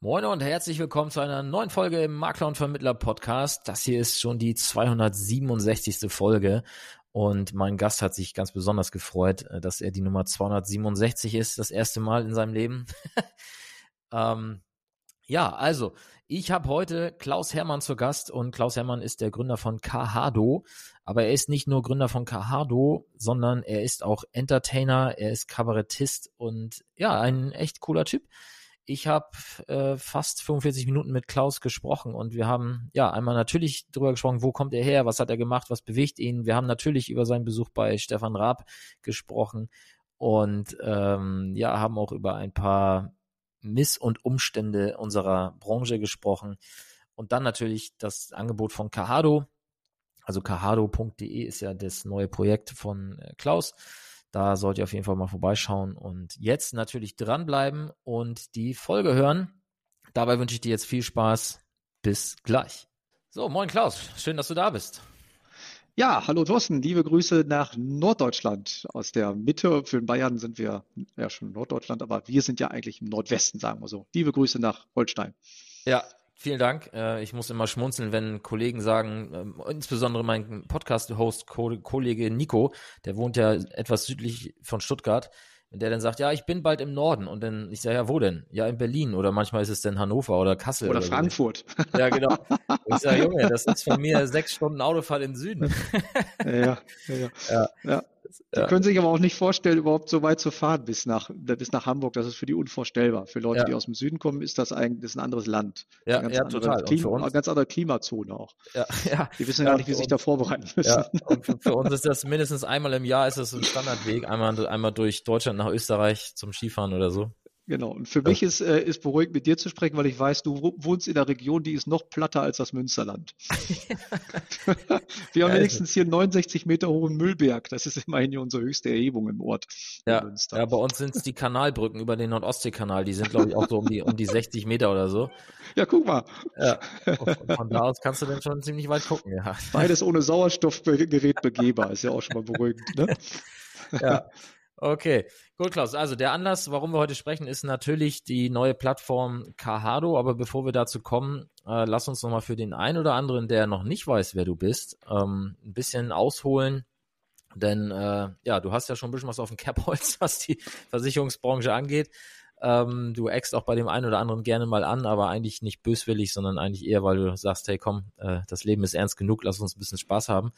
Moin und herzlich willkommen zu einer neuen Folge im Makler und Vermittler Podcast. Das hier ist schon die 267. Folge und mein Gast hat sich ganz besonders gefreut, dass er die Nummer 267 ist, das erste Mal in seinem Leben. Also ich habe heute Klaus Hermann zu Gast und Klaus Hermann ist der Gründer von Kahado, aber er ist nicht nur Gründer von Kahado, sondern er ist auch Entertainer, er ist Kabarettist und ja, ein echt cooler Typ. Ich habe fast 45 Minuten mit Klaus gesprochen und wir haben ja einmal natürlich darüber gesprochen, wo kommt er her, was hat er gemacht, was bewegt ihn. Wir haben natürlich über seinen Besuch bei Stefan Raab gesprochen und haben auch über ein paar Miss- und Umstände unserer Branche gesprochen und dann natürlich das Angebot von Kahado. Also kahado.de ist ja das neue Projekt von Klaus. Da sollt ihr auf jeden Fall mal vorbeischauen und jetzt natürlich dranbleiben und die Folge hören. Dabei wünsche ich dir jetzt viel Spaß. Bis gleich. So, moin Klaus. Schön, dass du da bist. Ja, hallo Thorsten. Liebe Grüße nach Norddeutschland. Aus der Mitte. Für den Bayern sind wir ja schon in Norddeutschland, aber wir sind ja eigentlich im Nordwesten, sagen wir so. Liebe Grüße nach Holstein. Ja, vielen Dank. Ich muss immer schmunzeln, wenn Kollegen sagen, insbesondere mein Podcast-Host, Kollege Nico, der wohnt ja etwas südlich von Stuttgart, der dann sagt, ja, ich bin bald im Norden. Und dann, ich sage, ja, wo denn? Ja, in Berlin. Oder manchmal ist es dann Hannover oder Kassel. Oder Frankfurt. So. Ja, genau. Und ich sage, Junge, das ist von mir 6 Stunden Autofahrt in den Süden. Ja. Die können sich aber auch nicht vorstellen, überhaupt so weit zu fahren bis nach Hamburg. Das ist für die unvorstellbar. Für Leute, die aus dem Süden kommen, ist das eigentlich ein anderes Land. Ja, total. Eine ganz andere Klimazone auch. Ja. Die wissen gar nicht, wie sie sich da vorbereiten müssen. Ja, und für uns ist das mindestens einmal im Jahr ist das ein Standardweg, einmal durch Deutschland nach Österreich zum Skifahren oder so. Genau. Und für mich ist beruhigend, mit dir zu sprechen, weil ich weiß, du wohnst in einer Region, die ist noch platter als das Münsterland. Wir haben wenigstens hier 69 Meter hohen Müllberg. Das ist immerhin hier unsere höchste Erhebung im Ort. Ja, Münster. Ja, bei uns sind es die Kanalbrücken über den Nord-Ostsee-Kanal. Die sind, glaube ich, auch so um die 60 Meter oder so. Ja, guck mal. Ja. Von da aus kannst du dann schon ziemlich weit gucken. Ja. Beides ohne Sauerstoffgerät begehbar. Ist ja auch schon mal beruhigend, ne? Ja. Okay, gut, Klaus. Also der Anlass, warum wir heute sprechen, ist natürlich die neue Plattform Kahado. Aber bevor wir dazu kommen, lass uns nochmal für den einen oder anderen, der noch nicht weiß, wer du bist, ein bisschen ausholen. Denn du hast ja schon ein bisschen was auf dem Kerbholz, was die Versicherungsbranche angeht. Du eckst auch bei dem einen oder anderen gerne mal an, aber eigentlich nicht böswillig, sondern eigentlich eher, weil du sagst, hey komm, das Leben ist ernst genug, lass uns ein bisschen Spaß haben.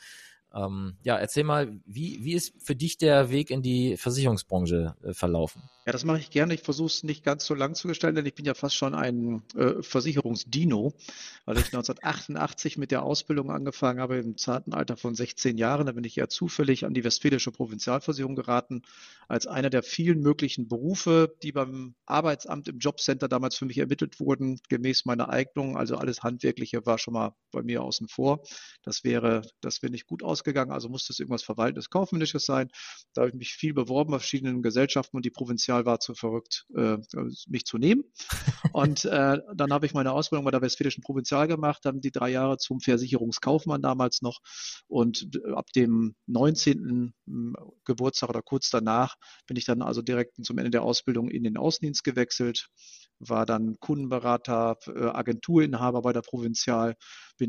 Erzähl mal, wie ist für dich der Weg in die Versicherungsbranche verlaufen? Ja, das mache ich gerne. Ich versuche es nicht ganz so lang zu gestalten, denn ich bin ja fast schon ein Versicherungsdino, weil ich 1988 mit der Ausbildung angefangen habe, im zarten Alter von 16 Jahren. Da bin ich ja zufällig an die Westfälische Provinzialversicherung geraten, als einer der vielen möglichen Berufe, die beim Arbeitsamt im Jobcenter damals für mich ermittelt wurden, gemäß meiner Eignung. Also alles Handwerkliche war schon mal bei mir außen vor. Das wäre nicht gut ausgegangen, also musste es irgendwas Verwaltendes, Kaufmännisches sein. Da habe ich mich viel beworben bei verschiedenen Gesellschaften und die Provinzial war zu verrückt, mich zu nehmen. Und dann habe ich meine Ausbildung bei der Westfälischen Provinzial gemacht, dann die 3 Jahre zum Versicherungskaufmann damals noch. Und ab dem 19. Geburtstag oder kurz danach bin ich dann also direkt zum Ende der Ausbildung in den Außendienst gewechselt, war dann Kundenberater, Agenturinhaber bei der Provinzial, bin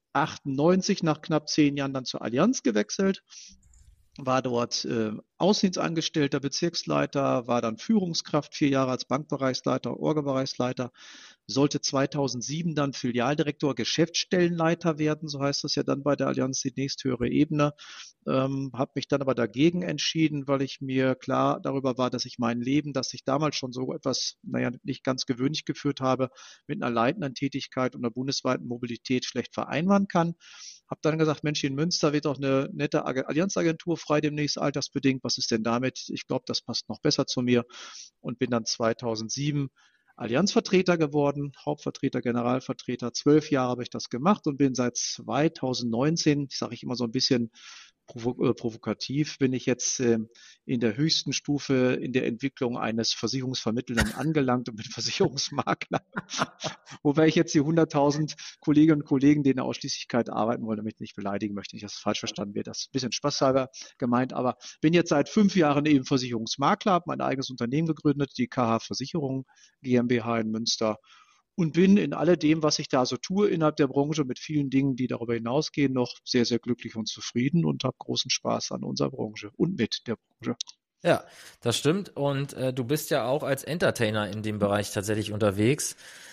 1998 nach knapp 10 Jahren dann zur Allianz gewechselt, war dort Außendienstangestellter, Bezirksleiter, war dann Führungskraft 4 Jahre als Bankbereichsleiter, Orga-Bereichsleiter, sollte 2007 dann Filialdirektor, Geschäftsstellenleiter werden, so heißt das ja dann bei der Allianz, die nächsthöhere Ebene. Habe mich dann aber dagegen entschieden, weil ich mir klar darüber war, dass ich mein Leben, das ich damals schon so etwas, nicht ganz gewöhnlich geführt habe, mit einer leitenden Tätigkeit und einer bundesweiten Mobilität schlecht vereinbaren kann. Habe dann gesagt, Mensch, in Münster wird auch eine nette Allianzagentur frei demnächst altersbedingt. Was ist denn damit? Ich glaube, das passt noch besser zu mir und bin dann 2007 Allianzvertreter geworden, Hauptvertreter, Generalvertreter. 12 Jahre habe ich das gemacht und bin seit 2019, sage ich immer so ein bisschen provokativ, bin ich jetzt in der höchsten Stufe in der Entwicklung eines Versicherungsvermittelnden angelangt und bin Versicherungsmakler. Wobei ich jetzt die 100.000 Kolleginnen und Kollegen, die in der Ausschließlichkeit arbeiten wollen, damit nicht beleidigen möchte, nicht, dass es falsch verstanden wird. Das ist ein bisschen spaßhalber gemeint, aber bin jetzt seit 5 Jahren eben Versicherungsmakler, habe mein eigenes Unternehmen gegründet, die KH Versicherung GmbH in Münster und bin in alledem, was ich da so tue innerhalb der Branche, mit vielen Dingen, die darüber hinausgehen, noch sehr, sehr glücklich und zufrieden und habe großen Spaß an unserer Branche und mit der Branche. Ja, das stimmt. Und du bist ja auch als Entertainer in dem Bereich tatsächlich unterwegs.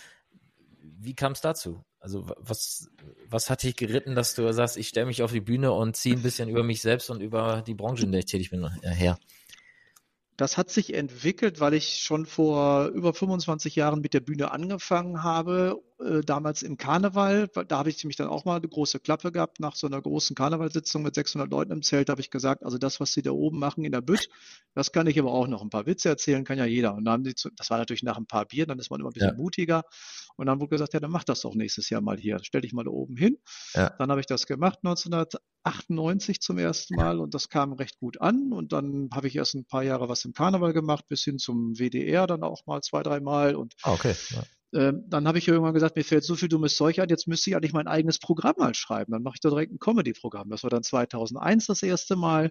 Wie kam es dazu? Also was hat dich geritten, dass du sagst, ich stelle mich auf die Bühne und ziehe ein bisschen über mich selbst und über die Branche, in der ich tätig bin, her? Das hat sich entwickelt, weil ich schon vor über 25 Jahren mit der Bühne angefangen habe, damals im Karneval. Da habe ich nämlich dann auch mal eine große Klappe gehabt. Nach so einer großen Karnevalssitzung mit 600 Leuten im Zelt habe ich gesagt, also das, was sie da oben machen in der Bütt, das kann ich aber auch noch. Ein paar Witze erzählen kann ja jeder. Und dann haben das war natürlich nach ein paar Bier, dann ist man immer ein bisschen mutiger. Und dann wurde gesagt, ja, dann mach das doch nächstes Jahr mal hier. Stell dich mal da oben hin. Ja. Dann habe ich das gemacht 1998 zum ersten Mal und das kam recht gut an. Und dann habe ich erst ein paar Jahre was im Karneval gemacht, bis hin zum WDR dann auch mal 2, 3 Mal. Und okay. dann habe ich irgendwann gesagt, mir fällt so viel dummes Zeug ein, jetzt müsste ich eigentlich mein eigenes Programm mal schreiben. Dann mache ich da direkt ein Comedy-Programm. Das war dann 2001 das erste Mal.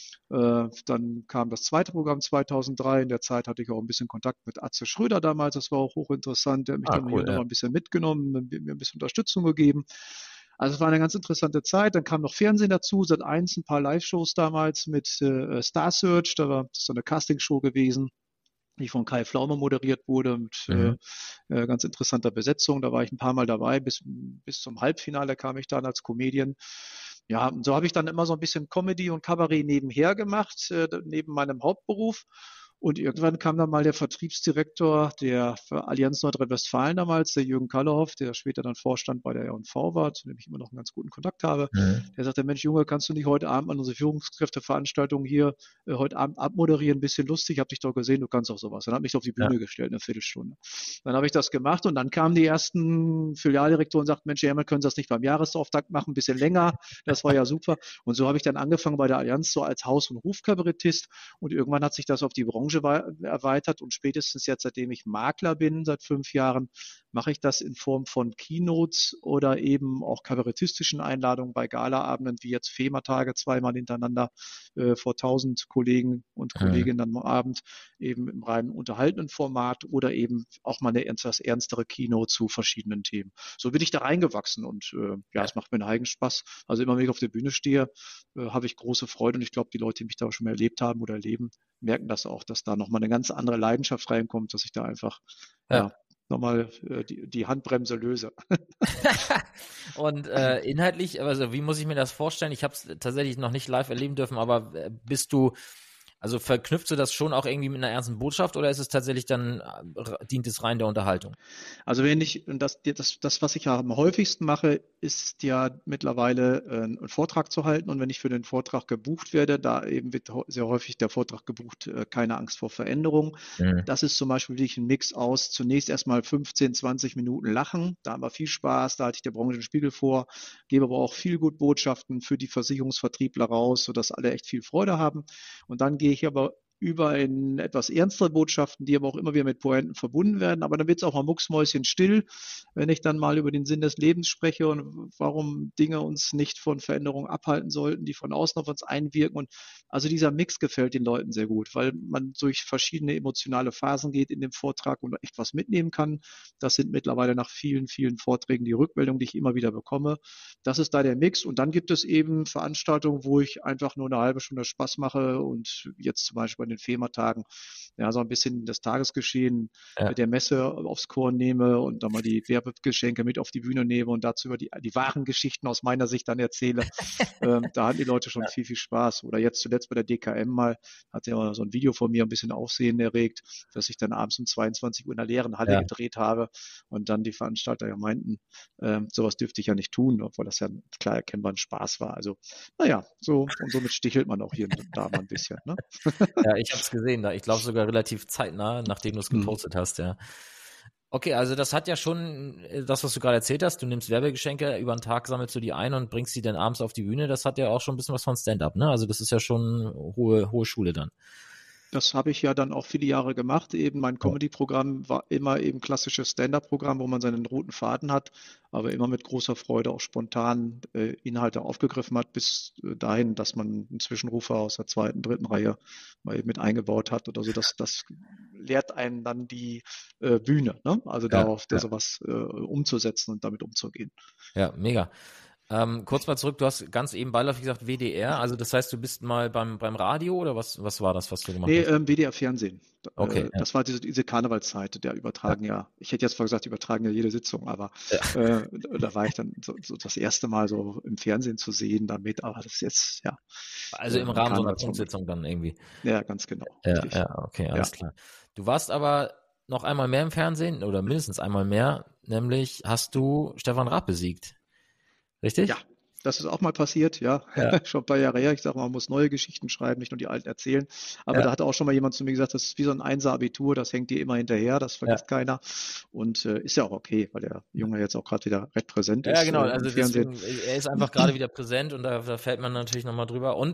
Dann kam das zweite Programm 2003. In der Zeit hatte ich auch ein bisschen Kontakt mit Atze Schröder damals. Das war auch hochinteressant. Der hat mich dann hier noch mal ein bisschen mitgenommen, mir ein bisschen Unterstützung gegeben. Also es war eine ganz interessante Zeit. Dann kam noch Fernsehen dazu, Sat.1, ein paar Live-Shows damals mit Star Search. Das ist so eine Castingshow gewesen, die von Kai Pflaume moderiert wurde mit ganz interessanter Besetzung. Da war ich ein paar Mal dabei. Bis zum Halbfinale kam ich dann als Comedian. Ja, und so habe ich dann immer so ein bisschen Comedy und Kabarett nebenher gemacht, neben meinem Hauptberuf. Und irgendwann kam dann mal der Vertriebsdirektor der Allianz Nordrhein-Westfalen damals, der Jürgen Kallehoff, der später dann Vorstand bei der R&V war, zu dem ich immer noch einen ganz guten Kontakt habe. Der sagte, Mensch, Junge, kannst du nicht heute Abend an unsere Führungskräfteveranstaltung hier heute Abend abmoderieren, ein bisschen lustig, hab dich doch gesehen, du kannst auch sowas. Dann hat mich auf die Bühne gestellt, eine Viertelstunde. Dann habe ich das gemacht und dann kamen die ersten Filialdirektoren und sagten, Mensch, Hermann, können Sie das nicht beim Jahresauftakt machen, ein bisschen länger? Das war ja super. Und so habe ich dann angefangen bei der Allianz so als Haus- und Hofkabarettist und irgendwann hat sich das auf die Branche erweitert und spätestens jetzt, seitdem ich Makler bin, seit 5 Jahren, mache ich das in Form von Keynotes oder eben auch kabarettistischen Einladungen bei Galaabenden, wie jetzt FEMA-Tage 2-mal hintereinander vor 1000 Kollegen und Kolleginnen am Abend, eben im reinen unterhaltenden Format oder eben auch mal eine etwas ernstere Keynote zu verschiedenen Themen. So bin ich da reingewachsen und es macht mir einen eigenen Spaß. Also immer, wenn ich auf der Bühne stehe, habe ich große Freude und ich glaube, die Leute, die mich da schon mal erlebt haben oder erleben, merken das auch, dass da nochmal eine ganz andere Leidenschaft reinkommt, dass ich da einfach nochmal die Handbremse löse. Und inhaltlich, also wie muss ich mir das vorstellen? Ich habe es tatsächlich noch nicht live erleben dürfen, aber also verknüpfst du das schon auch irgendwie mit einer ernsten Botschaft oder ist es tatsächlich dann, dient es rein der Unterhaltung? Also das, was ich ja am häufigsten mache, ist ja mittlerweile einen Vortrag zu halten und wenn ich für den Vortrag gebucht werde, da eben wird sehr häufig der Vortrag gebucht, keine Angst vor Veränderung. Das ist zum Beispiel wirklich ein Mix aus zunächst erstmal 15, 20 Minuten Lachen, da haben wir viel Spaß, da halte ich der Branche den Spiegel vor, gebe aber auch viel gut Botschaften für die Versicherungsvertriebler raus, sodass alle echt viel Freude haben und dann gehe ich aber über in etwas ernstere Botschaften, die aber auch immer wieder mit Pointen verbunden werden. Aber dann wird es auch mal mucksmäuschenstill, wenn ich dann mal über den Sinn des Lebens spreche und warum Dinge uns nicht von Veränderungen abhalten sollten, die von außen auf uns einwirken. Und also dieser Mix gefällt den Leuten sehr gut, weil man durch verschiedene emotionale Phasen geht in dem Vortrag und echt was mitnehmen kann. Das sind mittlerweile nach vielen, vielen Vorträgen die Rückmeldungen, die ich immer wieder bekomme. Das ist da der Mix. Und dann gibt es eben Veranstaltungen, wo ich einfach nur eine halbe Stunde Spaß mache und jetzt zum Beispiel den FEMA-Tagen, so ein bisschen das Tagesgeschehen mit der Messe aufs Korn nehme und dann mal die Werbegeschenke mit auf die Bühne nehme und dazu über die wahren Geschichten aus meiner Sicht dann erzähle. Da hatten die Leute schon viel, viel Spaß. Oder jetzt zuletzt bei der DKM mal, hat ja so ein Video von mir ein bisschen Aufsehen erregt, dass ich dann abends um 22 Uhr in einer leeren Halle gedreht habe und dann die Veranstalter ja meinten, sowas dürfte ich ja nicht tun, obwohl das ja klar erkennbar ein Spaß war. Also, so und somit stichelt man auch hier und da mal ein bisschen. Ne? Ja, ich habe es gesehen, ich glaube sogar relativ zeitnah, nachdem du es gepostet hast, ja. Okay, also das hat ja schon, das, was du gerade erzählt hast, du nimmst Werbegeschenke, über den Tag sammelst du die ein und bringst die dann abends auf die Bühne, das hat ja auch schon ein bisschen was von Stand-up, ne? Also das ist ja schon hohe Schule dann. Das habe ich ja dann auch viele Jahre gemacht. Eben mein Ja. Comedy-Programm war immer eben klassisches Stand-up-Programm, wo man seinen roten Faden hat, aber immer mit großer Freude auch spontan Inhalte aufgegriffen hat, bis dahin, dass man einen Zwischenrufer aus der zweiten, dritten Reihe mal eben mit eingebaut hat oder so. Das lehrt einen dann die Bühne, ne? Also Ja, darauf da ja, sowas umzusetzen und damit umzugehen. ja, mega. Kurz mal zurück, du hast ganz eben beiläufig gesagt WDR, also das heißt, du bist mal beim Radio oder was war das, was du gemacht Nee, hast? WDR Fernsehen. Okay, ja. Das war diese Karnevalszeit, der Ja, übertragen ja, ich hätte jetzt vorher gesagt, die übertragen ja jede Sitzung, aber ja. da war ich dann so das erste Mal so im Fernsehen zu sehen damit, aber das ist jetzt, ja, Also im ein Rahmen so einer Karnevalsmoment. Punktsitzung dann irgendwie. Ja, ganz genau, Ja, richtig. ja, okay, Ja, alles klar. Du warst aber noch einmal mehr im Fernsehen oder mindestens einmal mehr, nämlich hast du Stefan Raab besiegt, ja, richtig? das ist auch mal passiert, ja, Ja, schon ein paar Jahre her. Ich sage, man muss neue Geschichten schreiben, nicht nur die alten erzählen. Aber ja, da hat auch schon mal jemand zu mir gesagt, das ist wie so ein Einser-Abitur, das hängt dir immer hinterher, das ja. vergisst keiner. Und ist ja auch okay, weil der Junge jetzt auch gerade wieder recht präsent Ja, ist genau, im also Fernsehen. deswegen, er ist einfach gerade wieder präsent und da fällt man natürlich nochmal drüber. Und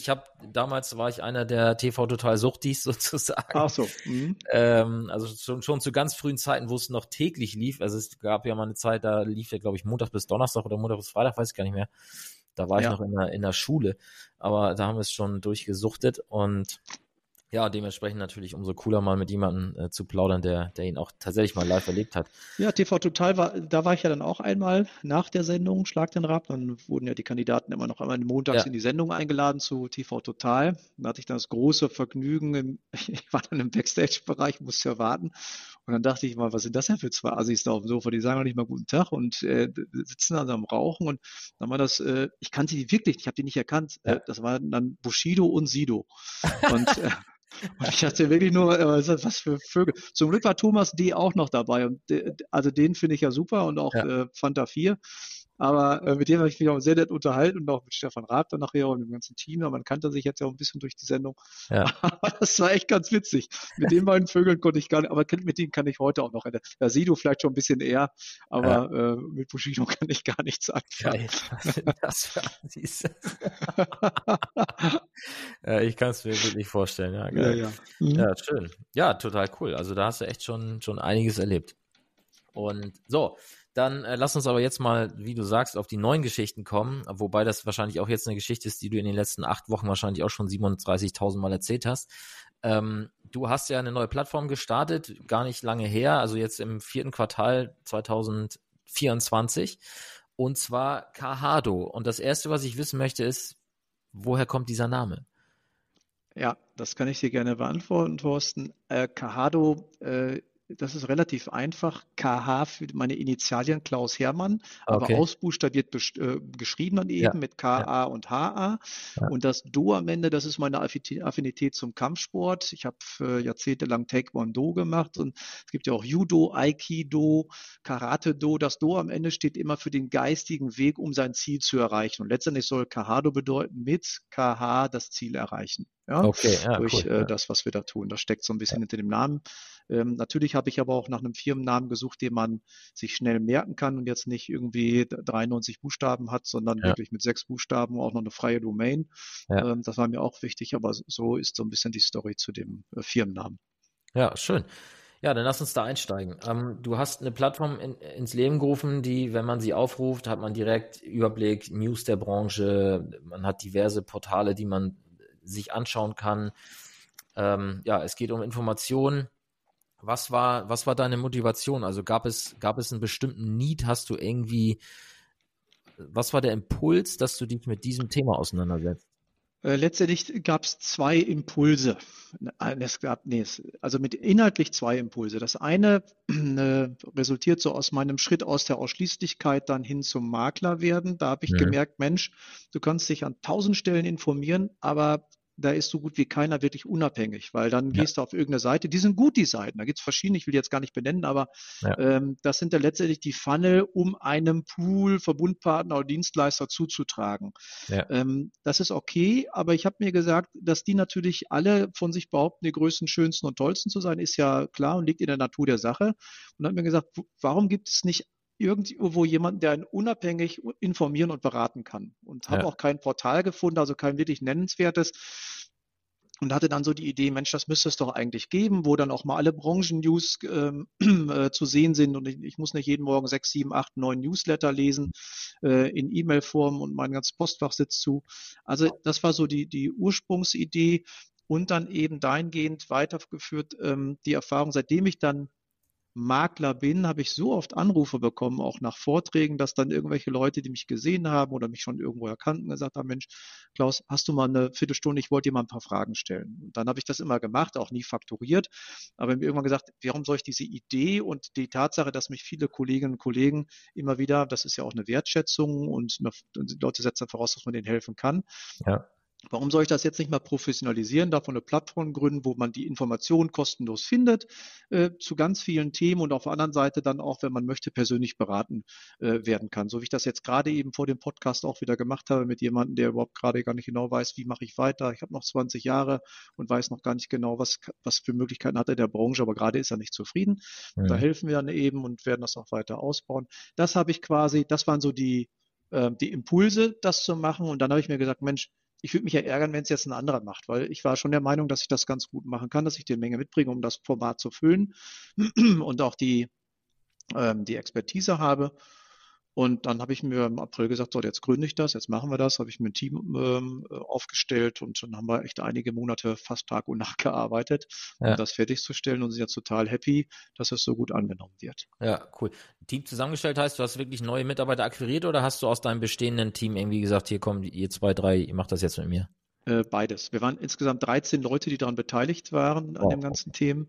damals war ich einer der TV Total Suchtis sozusagen. Ach so. Mhm. Also schon zu ganz frühen Zeiten, wo es noch täglich lief. Also es gab ja mal eine Zeit, da lief der, glaube ich, Montag bis Donnerstag oder Montag bis Freitag, weiß ich gar nicht mehr. Da war ich noch Ja. in der Schule, aber da haben wir es schon durchgesuchtet und ja, dementsprechend natürlich umso cooler mal mit jemandem zu plaudern, der ihn auch tatsächlich mal live erlebt hat. Ja, TV Total da war ich ja dann auch einmal nach der Sendung, Schlag den Raab. Dann wurden ja die Kandidaten immer noch einmal montags Ja, in die Sendung eingeladen zu TV Total. Da hatte ich dann das große Vergnügen, ich war dann im Backstage-Bereich, musste ja warten. Und dann dachte ich mal, was sind das denn für zwei Assis da auf dem Sofa? Die sagen doch nicht mal guten Tag und sitzen dann am Rauchen. Und dann war das, ich kannte die wirklich, ich habe die nicht erkannt. ja, Das waren dann Bushido und Sido. Und und ich dachte wirklich nur, was für Vögel. Zum Glück war Thomas D. auch noch dabei. Und also den finde ich ja super und auch ja, Fanta 4. Aber mit dem habe ich mich auch sehr nett unterhalten und auch mit Stefan Raab dann nachher und dem ganzen Team. Aber man kannte sich jetzt ja auch ein bisschen durch die Sendung. ja, Aber das war echt ganz witzig. Mit den beiden Vögeln konnte ich gar nicht, aber mit denen kann ich heute auch noch. Ja, Sido vielleicht schon ein bisschen eher, ja. aber mit Bushido kann ich gar nichts anfangen. Geil. Was sind das für Assis? Ja, ich kann es mir wirklich vorstellen, ja, Ja, geil. ja. Mhm. Ja, schön. Ja, total cool. Also da hast du echt schon einiges erlebt. Und so, dann lass uns aber jetzt mal, wie du sagst, auf die neuen Geschichten kommen, wobei das wahrscheinlich auch jetzt eine Geschichte ist, die du in den letzten 8 Wochen wahrscheinlich auch schon 37.000 Mal erzählt hast. Du hast ja eine neue Plattform gestartet, gar nicht lange her, also jetzt im 4. Quartal 2024, und zwar Kahado. Und das Erste, was ich wissen möchte, ist, woher kommt dieser Name? Ja, das kann ich dir gerne beantworten, Thorsten. Kahado, das ist relativ einfach. KH für meine Initialien Klaus Hermann, aber Okay, ausbuchstabiert geschrieben dann ja, eben mit ja, KA und HA. ja, Und das Do am Ende, das ist meine Affinität zum Kampfsport. Ich habe jahrzehntelang Taekwondo gemacht und es gibt ja auch Judo, Aikido, Karate-Do. Das Do am Ende steht immer für den geistigen Weg, um sein Ziel zu erreichen. Und letztendlich soll Kahado bedeuten, mit KH das Ziel erreichen. Ja, okay, ja, durch cool. Ja, das, was wir da tun. Das steckt so ein bisschen hinter dem Namen. Natürlich habe ich aber auch nach einem Firmennamen gesucht, den man sich schnell merken kann und jetzt nicht irgendwie 93 Buchstaben hat, sondern ja, wirklich mit 6 Buchstaben, auch noch eine freie Domain. ja, Das war mir auch wichtig, aber so ist so ein bisschen die Story zu dem Firmennamen. ja, schön. Ja, dann lass uns da einsteigen. Du hast eine Plattform ins Leben gerufen, die, wenn man sie aufruft, hat man direkt Überblick, News der Branche, man hat diverse Portale, die man sich anschauen kann. Ja, es geht um Informationen. Was war deine Motivation? Also gab es einen bestimmten Need? Was war der Impuls, dass du dich mit diesem Thema auseinandersetzt? Letztendlich gab es zwei Impulse. Also mit inhaltlich zwei Impulse. Das eine resultiert so aus meinem Schritt aus der Ausschließlichkeit dann hin zum Makler werden. Da habe ich Mhm. gemerkt, Mensch, du kannst dich an 1000 Stellen informieren, aber da ist so gut wie keiner wirklich unabhängig, weil dann Ja, gehst du auf irgendeine Seite, die sind gut, die Seiten, da gibt es verschiedene, ich will die jetzt gar nicht benennen, aber ja, das sind ja letztendlich die Funnel, um einem Pool, Verbundpartner oder Dienstleister zuzutragen. ja, Das ist okay, aber ich habe mir gesagt, dass die natürlich alle von sich behaupten, die größten, schönsten und tollsten zu sein, ist ja klar und liegt in der Natur der Sache. Und habe mir gesagt, warum gibt es nicht irgendwo jemanden, der einen unabhängig informieren und beraten kann? Und habe ja, auch kein Portal gefunden, also kein wirklich nennenswertes. und hatte dann so die Idee, Mensch, das müsste es doch eigentlich geben, wo dann auch mal alle Branchen-News zu sehen sind und ich muss nicht jeden Morgen 6, 7, 8, 9 Newsletter lesen in E-Mail-Form und mein ganzes Postfach sitzt zu. Also das war so die Ursprungsidee und dann eben dahingehend weitergeführt die Erfahrung, seitdem ich dann Makler bin, habe ich so oft Anrufe bekommen, auch nach Vorträgen, dass dann irgendwelche Leute, die mich gesehen haben oder mich schon irgendwo erkannten, gesagt haben, Mensch, Klaus, hast du mal eine Viertelstunde, ich wollte dir mal ein paar Fragen stellen. Und dann habe ich das immer gemacht, auch nie fakturiert, aber mir irgendwann gesagt, warum soll ich diese Idee und die Tatsache, dass mich viele Kolleginnen und Kollegen immer wieder, das ist ja auch eine Wertschätzung und die Leute setzen voraus, dass man denen helfen kann, Ja. warum soll ich das jetzt nicht mal professionalisieren, davon eine Plattform gründen, wo man die Informationen kostenlos findet zu ganz vielen Themen und auf der anderen Seite dann auch, wenn man möchte, persönlich beraten werden kann. So wie ich das jetzt gerade eben vor dem Podcast auch wieder gemacht habe mit jemandem, der überhaupt gerade gar nicht genau weiß, wie mache ich weiter. Ich habe noch 20 Jahre und weiß noch gar nicht genau, was für Möglichkeiten hat er in der Branche, aber gerade ist er nicht zufrieden. Da Mhm. helfen wir dann eben und werden das auch weiter ausbauen. Das habe ich quasi, das waren so die Impulse, das zu machen. Und dann habe ich mir gesagt, Mensch, ich würde mich ja ärgern, wenn es jetzt ein anderer macht, weil ich war schon der Meinung, dass ich das ganz gut machen kann, dass ich die Menge mitbringe, um das Format zu füllen und auch die Expertise habe. Und dann habe ich mir im April gesagt, so, jetzt gründe ich das, jetzt machen wir das, habe ich mir ein Team aufgestellt und dann haben wir echt einige Monate fast Tag und Nacht gearbeitet, um Ja. das fertigzustellen und sind jetzt total happy, dass es so gut angenommen wird. Ja, cool. Team zusammengestellt heißt, du hast wirklich neue Mitarbeiter akquiriert oder hast du aus deinem bestehenden Team irgendwie gesagt, hier kommen ihr 2, 3, ihr macht das jetzt mit mir? Beides. Wir waren insgesamt 13 Leute, die daran beteiligt waren, an dem Wow. ganzen Themen.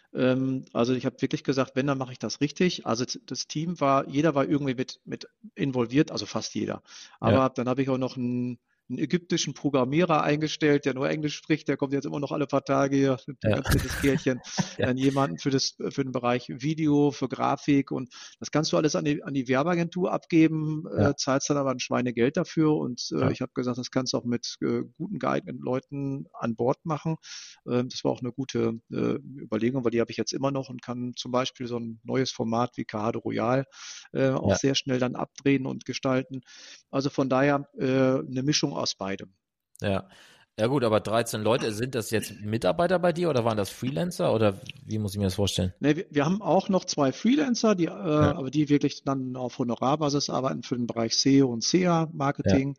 Also ich habe wirklich gesagt, wenn, dann mache ich das richtig. Also das Team jeder war irgendwie mit involviert, also fast jeder. Ja, Aber dann habe ich auch noch einen ägyptischen Programmierer eingestellt, der nur Englisch spricht, der kommt jetzt immer noch alle paar Tage hier, ein ja, ganz nettes Kerlchen. ja, Dann jemanden für den Bereich Video, für Grafik und das kannst du alles an die Werbeagentur abgeben, ja, zahlst dann aber ein Schweinegeld dafür und ja. ich habe gesagt, das kannst du auch mit guten geeigneten Leuten an Bord machen. Das war auch eine gute Überlegung, weil die habe ich jetzt immer noch und kann zum Beispiel so ein neues Format wie Kahade Royal auch Ja. sehr schnell dann abdrehen und gestalten. Also von daher eine Mischung aus beidem. Ja. Ja gut, aber 13 Leute, sind das jetzt Mitarbeiter bei dir oder waren das Freelancer oder wie muss ich mir das vorstellen? Ne, wir haben auch noch zwei Freelancer, Ja, aber die wirklich dann auf Honorarbasis arbeiten für den Bereich SEO und ja, SEA-Marketing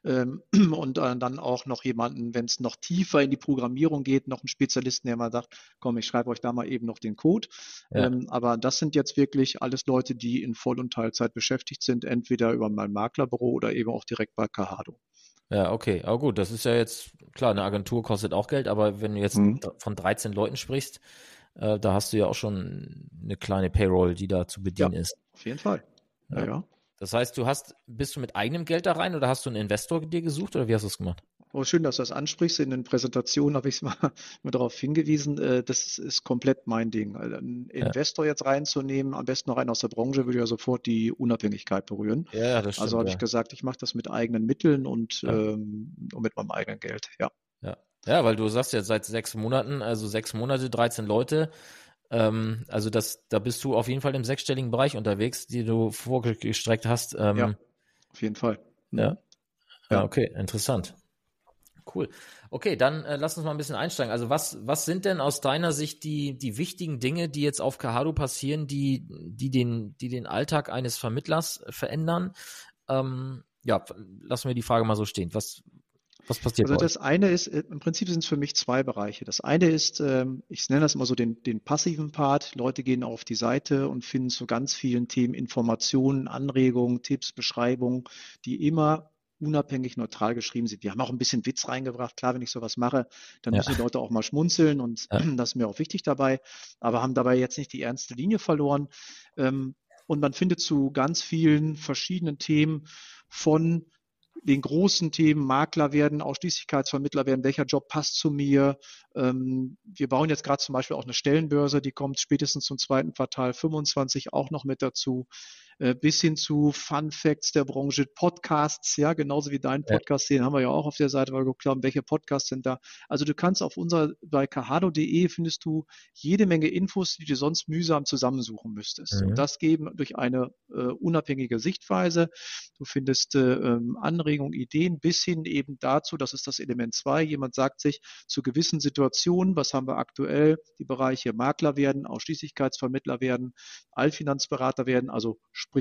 und dann auch noch jemanden, wenn es noch tiefer in die Programmierung geht, noch einen Spezialisten, der mal sagt, komm, ich schreibe euch da mal eben noch den Code. ja, Aber das sind jetzt wirklich alles Leute, die in Voll- und Teilzeit beschäftigt sind, entweder über mein Maklerbüro oder eben auch direkt bei Kahado. ja, okay. Aber gut, das ist ja jetzt, klar, eine Agentur kostet auch Geld, aber wenn du jetzt Mhm. von 13 Leuten sprichst, da hast du ja auch schon eine kleine Payroll, die da zu Ja, bedienen ist. auf jeden Fall. Ja, Ja. ja. Das heißt, bist du mit eigenem Geld da rein oder hast du einen Investor dir gesucht oder wie hast du es gemacht? Oh, schön, dass du das ansprichst. In den Präsentationen habe ich mal darauf hingewiesen. Das ist komplett mein Ding. Also einen Ja, Investor jetzt reinzunehmen, am besten noch einen aus der Branche, würde ja sofort die Unabhängigkeit berühren. ja, ja, das Also stimmt, habe ich ja. gesagt, ich mache das mit eigenen Mitteln Ja, und mit meinem eigenen Geld. Ja. ja. Ja, weil du sagst ja seit 6 Monaten, also 6 Monate, 13 Leute, also da bist du auf jeden Fall im sechsstelligen Bereich unterwegs, die du vorgestreckt hast. Ja, auf jeden Fall. Ja, Mhm. ja, Ja. okay, interessant. Cool. Okay, dann lass uns mal ein bisschen einsteigen. Also was sind denn aus deiner Sicht die wichtigen Dinge, die jetzt auf Kahado passieren, die den Alltag eines Vermittlers verändern? Ja, lassen wir die Frage mal so stehen. Was passiert Also bei euch? das eine ist, im Prinzip sind es für mich zwei Bereiche. Das eine ist, ich nenne das immer so den passiven Part. Leute gehen auf die Seite und finden zu ganz vielen Themen Informationen, Anregungen, Tipps, Beschreibungen, die immer unabhängig neutral geschrieben sind. Wir haben auch ein bisschen Witz reingebracht. Klar, wenn ich sowas mache, dann Ja, müssen die Leute auch mal schmunzeln und ja, das ist mir auch wichtig dabei, aber haben dabei jetzt nicht die ernste Linie verloren. Ähm, und man findet zu ganz vielen verschiedenen Themen von den großen Themen Makler werden, Ausschließlichkeitsvermittler werden, welcher Job passt zu mir. Wir bauen jetzt gerade zum Beispiel auch eine Stellenbörse, die kommt spätestens zum zweiten Quartal 25 auch noch mit dazu. bis hin zu Fun Facts der Branche, Podcasts, ja, genauso wie dein Ja. Podcast, den haben wir ja auch auf der Seite, weil wir geguckt haben, welche Podcasts sind da. Also du kannst bei kahado.de findest du jede Menge Infos, die du sonst mühsam zusammensuchen müsstest. Und Mhm. das geben durch eine unabhängige Sichtweise. Du findest Anregungen, Ideen bis hin eben dazu, das ist das Element 2. Jemand sagt sich zu gewissen Situationen, was haben wir aktuell, die Bereiche Makler werden, Ausschließlichkeitsvermittler werden, Allfinanzberater werden, also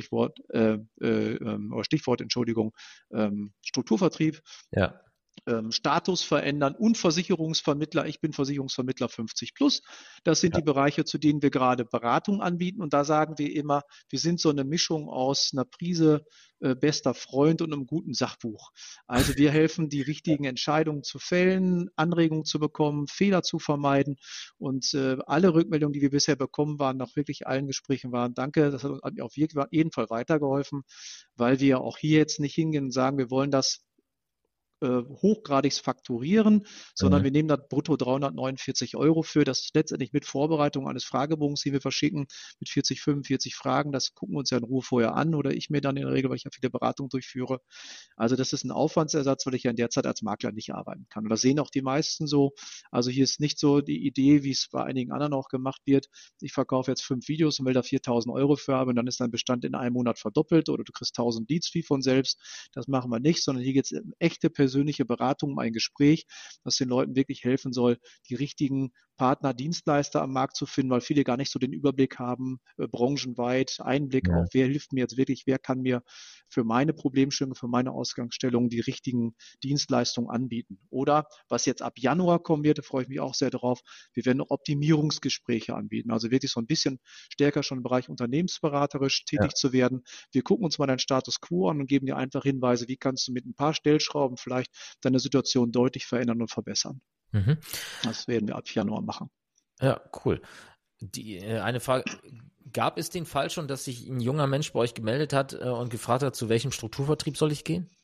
Stichwort, Entschuldigung, Strukturvertrieb, Ja. Status verändern und Versicherungsvermittler. Ich bin Versicherungsvermittler 50 plus. Das sind Ja. die Bereiche, zu denen wir gerade Beratung anbieten. Und da sagen wir immer, wir sind so eine Mischung aus einer Prise bester Freund und einem guten Sachbuch. Also wir helfen, die richtigen Entscheidungen zu fällen, Anregungen zu bekommen, Fehler zu vermeiden. Und alle Rückmeldungen, die wir bisher bekommen, waren nach wirklich allen Gesprächen waren, danke, das hat mir auf jeden Fall weitergeholfen, weil wir auch hier jetzt nicht hingehen und sagen, wir wollen das hochgradig fakturieren, sondern Mhm. wir nehmen da brutto 349 Euro für. Das ist letztendlich mit Vorbereitung eines Fragebogens, den wir verschicken, mit 40, 45 Fragen. Das gucken wir uns ja in Ruhe vorher an oder ich mir dann in der Regel, weil ich ja viele Beratungen durchführe. Also das ist ein Aufwandsersatz, weil ich ja in der Zeit als Makler nicht arbeiten kann. Und das sehen auch die meisten so. Also hier ist nicht so die Idee, wie es bei einigen anderen auch gemacht wird. Ich verkaufe jetzt 5 Videos und will da 4.000 Euro für haben und dann ist dein Bestand in einem Monat verdoppelt oder du kriegst 1.000 Leads wie von selbst. Das machen wir nicht, sondern hier geht es um echte persönliche Beratung, um ein Gespräch, das den Leuten wirklich helfen soll, die richtigen Partner, Dienstleister am Markt zu finden, weil viele gar nicht so den Überblick haben, branchenweit, Einblick Ja. auch, wer hilft mir jetzt wirklich, wer kann mir für meine Problemstellung, für meine Ausgangsstellung die richtigen Dienstleistungen anbieten. Oder was jetzt ab Januar kommen wird, da freue ich mich auch sehr drauf, wir werden Optimierungsgespräche anbieten, also wirklich so ein bisschen stärker schon im Bereich unternehmensberaterisch Ja. tätig zu werden. Wir gucken uns mal deinen Status quo an und geben dir einfach Hinweise, wie kannst du mit ein paar Stellschrauben vielleicht deine Situation deutlich verändern und verbessern. Mhm. Das werden wir ab Januar machen. Ja, cool. Eine Frage, gab es den Fall schon, dass sich ein junger Mensch bei euch gemeldet hat und gefragt hat, zu welchem Strukturvertrieb soll ich gehen?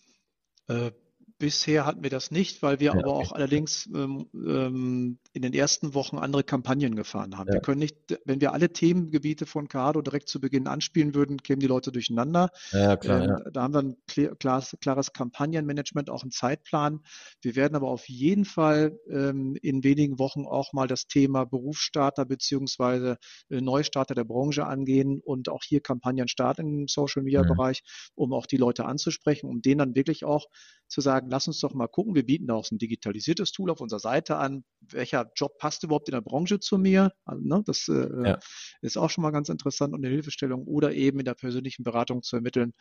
Bisher hatten wir das nicht, weil wir Ja, aber okay. auch allerdings in den ersten Wochen andere Kampagnen gefahren haben. Wir Ja, können nicht, wenn wir alle Themengebiete von Cardo direkt zu Beginn anspielen würden, kämen die Leute durcheinander. ja, klar, ja. Da haben wir ein klares Kampagnenmanagement, auch einen Zeitplan. Wir werden aber auf jeden Fall in wenigen Wochen auch mal das Thema Berufsstarter beziehungsweise Neustarter der Branche angehen und auch hier Kampagnen starten im Social Media Mhm. Bereich, um auch die Leute anzusprechen, um denen dann wirklich auch zu sagen, lass uns doch mal gucken, wir bieten da auch so ein digitalisiertes Tool auf unserer Seite an, welcher Job passt überhaupt in der Branche zu mir, also, ne, das Ja. ist auch schon mal ganz interessant und eine Hilfestellung oder eben in der persönlichen Beratung zu ermitteln,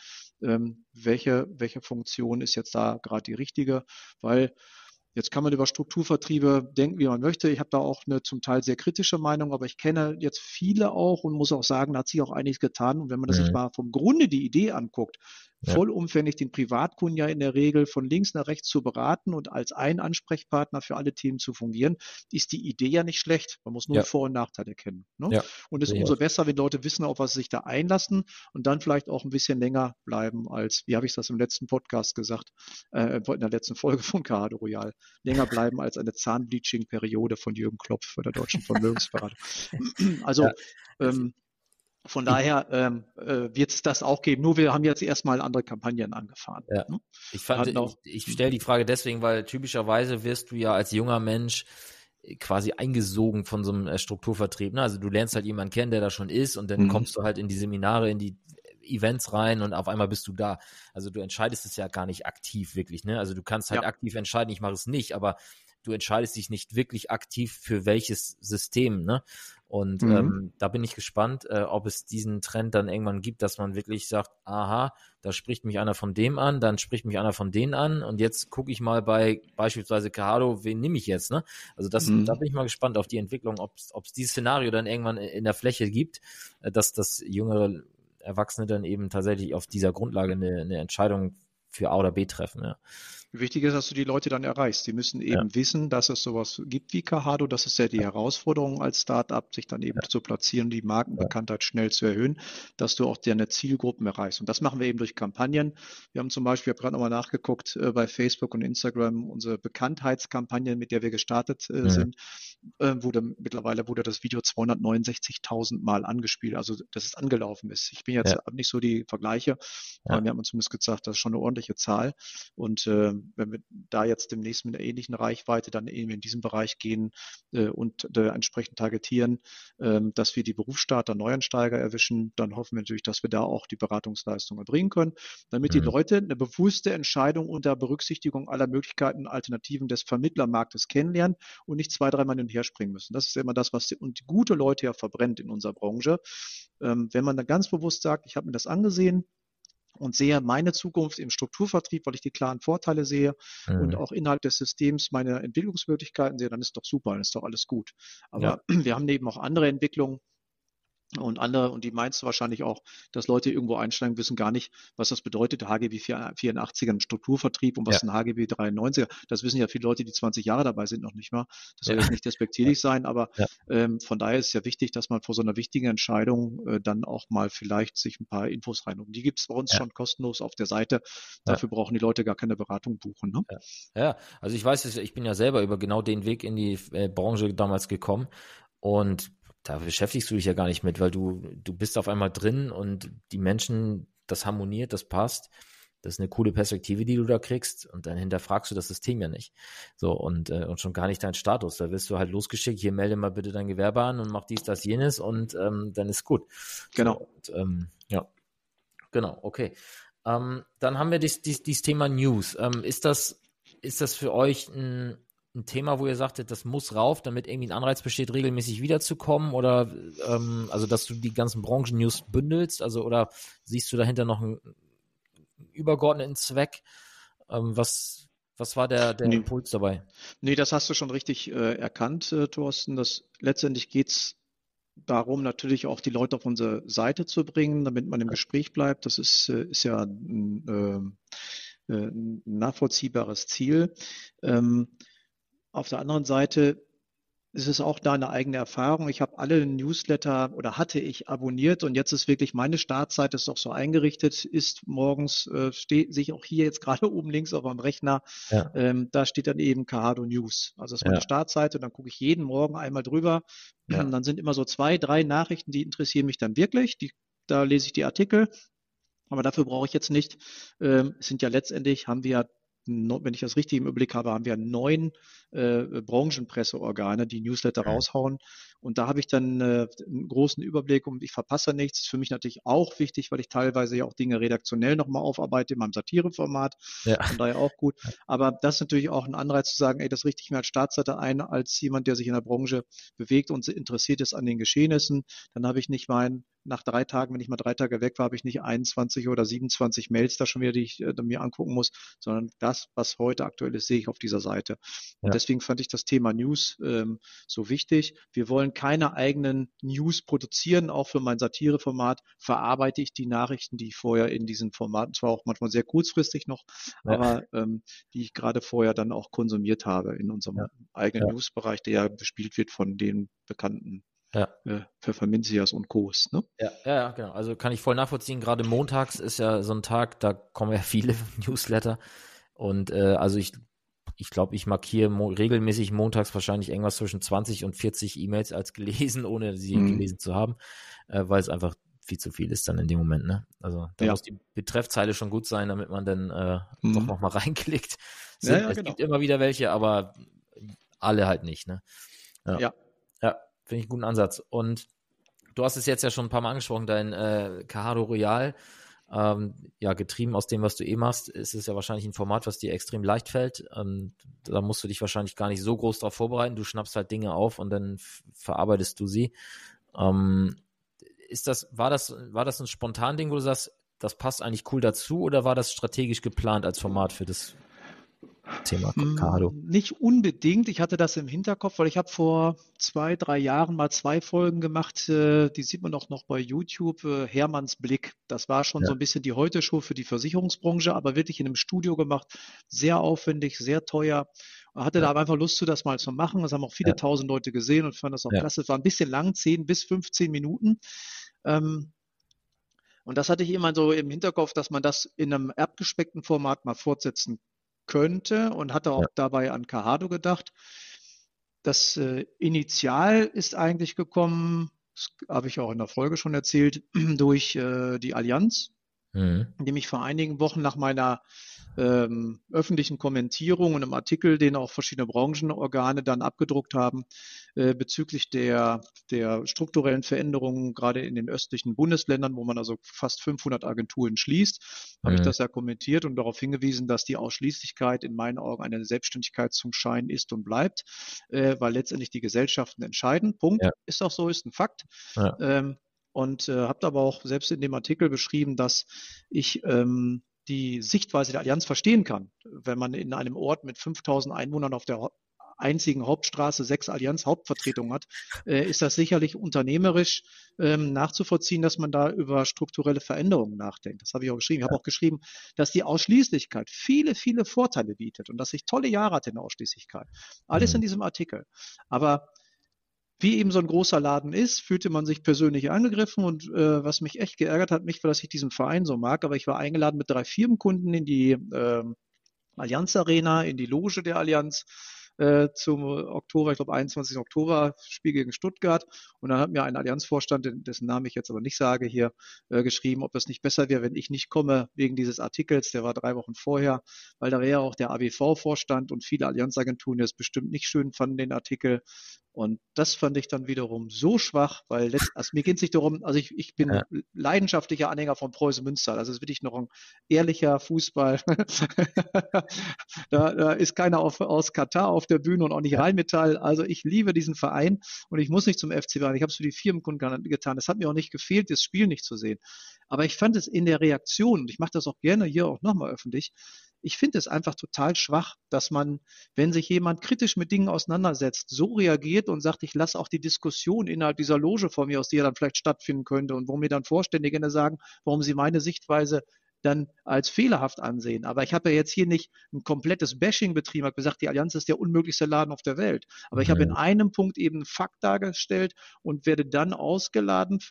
welche Funktion ist jetzt da gerade die richtige, weil jetzt kann man über Strukturvertriebe denken, wie man möchte. Ich habe da auch eine zum Teil sehr kritische Meinung, aber ich kenne jetzt viele auch und muss auch sagen, da hat sich auch einiges getan. Und wenn man das sich Mhm. mal vom Grunde die Idee anguckt, Ja. vollumfänglich den Privatkunden ja in der Regel von links nach rechts zu beraten und als ein Ansprechpartner für alle Themen zu fungieren, ist die Idee ja nicht schlecht. Man muss nur die Ja. Vor- und Nachteile kennen. Ne? Ja. Und es ist Sehe ich umso auch. besser, wenn Leute wissen, auf was sie sich da einlassen und dann vielleicht auch ein bisschen länger bleiben als, wie habe ich das im letzten Podcast gesagt, in der letzten Folge von Cardo Royal, länger bleiben als eine Zahnbleaching-Periode von Jürgen Klopf bei der Deutschen Vermögensberatung. Ja. Also von daher wird es das auch geben. Nur wir haben jetzt erstmal andere Kampagnen angefahren. Ja. Ne? Ich Wir fand, hatten ich, auch, ich stelle die Frage deswegen, weil typischerweise wirst du ja als junger Mensch quasi eingesogen von so einem Strukturvertrieb. Ne? Also du lernst halt jemanden kennen, der da schon ist und dann kommst du halt in die Seminare, in die Events rein und auf einmal bist du da. Also du entscheidest es ja gar nicht aktiv wirklich. Ne? Also du kannst halt ja, aktiv entscheiden, ich mache es nicht, aber du entscheidest dich nicht wirklich aktiv für welches System. Ne? Und da bin ich gespannt, ob es diesen Trend dann irgendwann gibt, dass man wirklich sagt, aha, da spricht mich einer von dem an, dann spricht mich einer von denen an und jetzt gucke ich mal bei beispielsweise Kahado, wen nehme ich jetzt, ne? Also da bin ich mal gespannt auf die Entwicklung, ob es dieses Szenario dann irgendwann in der Fläche gibt, dass das jüngere Erwachsene dann eben tatsächlich auf dieser Grundlage eine Entscheidung für A oder B treffen, ja. Wichtig ist, dass du die Leute dann erreichst. Die müssen eben wissen, dass es sowas gibt wie Kahado. Das ist ja die Herausforderung als Start-up, sich dann eben zu platzieren, die Markenbekanntheit schnell zu erhöhen, dass du auch deine Zielgruppen erreichst. Und das machen wir eben durch Kampagnen. Wir haben zum Beispiel, ich habe gerade nochmal nachgeguckt, bei Facebook und Instagram unsere Bekanntheitskampagne, mit der wir gestartet sind, mittlerweile wurde das Video 269.000 Mal angespielt, also dass es angelaufen ist. Ich bin jetzt nicht so die Vergleiche, aber mir hat man zumindest gesagt, das ist schon eine ordentliche Zahl. Und wenn wir da jetzt demnächst mit einer ähnlichen Reichweite dann eben in diesem Bereich gehen und entsprechend targetieren, dass wir die Berufsstarter, Neueinsteiger erwischen, dann hoffen wir natürlich, dass wir da auch die Beratungsleistung erbringen können, damit die Leute eine bewusste Entscheidung unter Berücksichtigung aller Möglichkeiten, Alternativen des Vermittlermarktes kennenlernen und nicht 2, 3 Mal hin und her springen müssen. Das ist immer das, was die gute Leute ja verbrennt in unserer Branche. Wenn man dann ganz bewusst sagt, ich habe mir das angesehen und sehe meine Zukunft im Strukturvertrieb, weil ich die klaren Vorteile sehe und auch innerhalb des Systems meine Entwicklungsmöglichkeiten sehe, dann ist doch super, dann ist doch alles gut. Aber wir haben eben auch andere Entwicklungen und die meinst du wahrscheinlich auch, dass Leute irgendwo einsteigen, wissen gar nicht, was das bedeutet, HGB 84er im Strukturvertrieb und was ein HGB 93er. Das wissen ja viele Leute, die 20 Jahre dabei sind, noch nicht mal. Das soll jetzt nicht despektierlich sein, aber von daher ist es ja wichtig, dass man vor so einer wichtigen Entscheidung dann auch mal vielleicht sich ein paar Infos rein. Und die gibt es bei uns schon kostenlos auf der Seite. Dafür brauchen die Leute gar keine Beratung buchen. Ne? Ja, also ich weiß, ich bin ja selber über genau den Weg in die Branche damals gekommen und da beschäftigst du dich ja gar nicht mit, weil du bist auf einmal drin und die Menschen, das harmoniert, das passt. Das ist eine coole Perspektive, die du da kriegst und dann hinterfragst du das System ja nicht. So und schon gar nicht deinen Status. Da wirst du halt losgeschickt, hier melde mal bitte dein Gewerbe an und mach dies, das, jenes und dann ist gut. Genau. So, und, genau, okay. Dann haben wir dieses Thema News. Ist das für euch ein Thema, wo ihr sagtet, das muss rauf, damit irgendwie ein Anreiz besteht, regelmäßig wiederzukommen oder also dass du die ganzen Branchen-News bündelst, also oder siehst du dahinter noch einen übergeordneten Zweck? Was war der Impuls dabei? Nee, das hast du schon richtig erkannt, Thorsten. Letztendlich geht's darum, natürlich auch die Leute auf unsere Seite zu bringen, damit man im Gespräch bleibt. Das ist ja ein nachvollziehbares Ziel. Auf der anderen Seite ist es auch da eine eigene Erfahrung. Ich habe alle Newsletter oder hatte ich abonniert und jetzt ist wirklich meine Startseite ist auch so eingerichtet, ist morgens, sehe ich auch hier jetzt gerade oben links auf meinem Rechner, da steht dann eben Kahado News. Also das ist meine Startseite, dann gucke ich jeden Morgen einmal drüber. Und dann sind immer so 2, 3 Nachrichten, die interessieren mich dann wirklich. Da lese ich die Artikel, aber dafür brauche ich jetzt nicht. Es sind ja letztendlich, haben wir ja, wenn ich das richtig im Überblick habe, haben wir 9 Branchenpresseorgane, die Newsletter raushauen. Und da habe ich dann einen großen Überblick und ich verpasse nichts. Das ist für mich natürlich auch wichtig, weil ich teilweise ja auch Dinge redaktionell nochmal aufarbeite in meinem Satireformat. Von daher auch gut. Aber das ist natürlich auch ein Anreiz zu sagen, ey, das richte ich mir als Startseite ein, als jemand, der sich in der Branche bewegt und interessiert ist an den Geschehnissen. Dann habe ich nicht nach 3 Tagen, wenn ich mal 3 Tage weg war, habe ich nicht 21 oder 27 Mails da schon wieder, die ich mir angucken muss, sondern das, was heute aktuell ist, sehe ich auf dieser Seite. Und deswegen fand ich das Thema News so wichtig. Wir wollen keine eigenen News produzieren. Auch für mein Satireformat verarbeite ich die Nachrichten, die ich vorher in diesen Formaten, zwar auch manchmal sehr kurzfristig noch, aber die ich gerade vorher dann auch konsumiert habe in unserem eigenen Newsbereich, der ja bespielt wird von den bekannten Pfefferminzias und Co.s. Ne? Ja, genau. Also kann ich voll nachvollziehen. Gerade montags ist ja so ein Tag, da kommen ja viele Newsletter. Und also ich glaube, ich markiere regelmäßig montags wahrscheinlich irgendwas zwischen 20 und 40 E-Mails als gelesen, ohne sie gelesen zu haben, weil es einfach viel zu viel ist dann in dem Moment. Ne? Also da muss die Betreffzeile schon gut sein, damit man dann doch nochmal reinklickt. Es gibt immer wieder welche, aber alle halt nicht. Ne? Ja, finde ich einen guten Ansatz. Und du hast es jetzt ja schon ein paar Mal angesprochen, dein Kahado Royal, getrieben aus dem, was du machst, ist es ja wahrscheinlich ein Format, was dir extrem leicht fällt. Da musst du dich wahrscheinlich gar nicht so groß drauf vorbereiten. Du schnappst halt Dinge auf und dann verarbeitest du sie. War das ein Spontan-Ding, wo du sagst, das passt eigentlich cool dazu, oder war das strategisch geplant als Format für das? Thema Cardo. Nicht unbedingt. Ich hatte das im Hinterkopf, weil ich habe vor 2, 3 Jahren mal 2 Folgen gemacht. Die sieht man auch noch bei YouTube. Hermanns Blick. Das war schon Ja, so ein bisschen die Heute-Show für die Versicherungsbranche, aber wirklich in einem Studio gemacht. Sehr aufwendig, sehr teuer. Hatte ja, da aber einfach Lust zu, das mal zu machen. Das haben auch viele ja, tausend Leute gesehen und fand das auch ja. klasse. Es war ein bisschen lang, 10 bis 15 Minuten. Ähm, und das hatte ich immer so im Hinterkopf, dass man das in einem abgespeckten Format mal fortsetzen könnte und hatte Ja. auch dabei an Kahado gedacht. Das Initial ist eigentlich gekommen, das habe ich auch in der Folge schon erzählt, durch die Allianz, Mhm. indem ich vor einigen Wochen nach meiner öffentlichen Kommentierung und einem Artikel, den auch verschiedene Branchenorgane dann abgedruckt haben, bezüglich der strukturellen Veränderungen, gerade in den östlichen Bundesländern, wo man also fast 500 Agenturen schließt, habe ich Mhm. das ja kommentiert und darauf hingewiesen, dass die Ausschließlichkeit in meinen Augen eine Selbstständigkeit zum Schein ist und bleibt, weil letztendlich die Gesellschaften entscheiden. Punkt. Ja, Ist auch so, ist ein Fakt. ja. Und habe aber auch selbst in dem Artikel beschrieben, dass ich die Sichtweise der Allianz verstehen kann. Wenn man in einem Ort mit 5000 Einwohnern auf der einzigen Hauptstraße 6 Allianz-Hauptvertretungen hat, ist das sicherlich unternehmerisch nachzuvollziehen, dass man da über strukturelle Veränderungen nachdenkt. Das habe ich auch geschrieben. Ich habe auch geschrieben, dass die Ausschließlichkeit viele, viele Vorteile bietet und dass ich tolle Jahre hatte in der Ausschließlichkeit. Alles Mhm. in diesem Artikel. Aber wie eben so ein großer Laden ist, fühlte man sich persönlich angegriffen und was mich echt geärgert hat, nicht, weil ich diesen Verein so mag, aber ich war eingeladen mit 3 Firmenkunden in die Allianz Arena, in die Loge der Allianz zum Oktober, ich glaube 21. Oktober, Spiel gegen Stuttgart. Und dann hat mir ein Allianzvorstand, dessen Namen ich jetzt aber nicht sage, hier geschrieben, ob es nicht besser wäre, wenn ich nicht komme wegen dieses Artikels. Der war 3 Wochen vorher, weil da wäre auch der ABV-Vorstand und viele Allianzagenturen, die es bestimmt nicht schön fanden, den Artikel. Und das fand ich dann wiederum so schwach, weil also mir geht es nicht darum, also ich bin Ja, leidenschaftlicher Anhänger von Preußen Münster. Also es ist wirklich noch ein ehrlicher Fußball. Da ist keiner aus Katar auf der Bühne und auch nicht ja. Rheinmetall. Also ich liebe diesen Verein und ich muss nicht zum FC Bayern. Ich habe es für die Firmenkunden getan. Es hat mir auch nicht gefehlt, das Spiel nicht zu sehen. Aber ich fand es in der Reaktion, und ich mache das auch gerne hier auch nochmal öffentlich, ich finde es einfach total schwach, dass man, wenn sich jemand kritisch mit Dingen auseinandersetzt, so reagiert und sagt, ich lasse auch die Diskussion innerhalb dieser Loge von mir aus, die ja dann vielleicht stattfinden könnte und wo mir dann Vorstände sagen, warum sie meine Sichtweise dann als fehlerhaft ansehen. Aber ich habe ja jetzt hier nicht ein komplettes Bashing betrieben, habe gesagt, die Allianz ist der unmöglichste Laden auf der Welt. Aber ich habe in Mhm. einem Punkt eben Fakt dargestellt und werde dann ausgeladen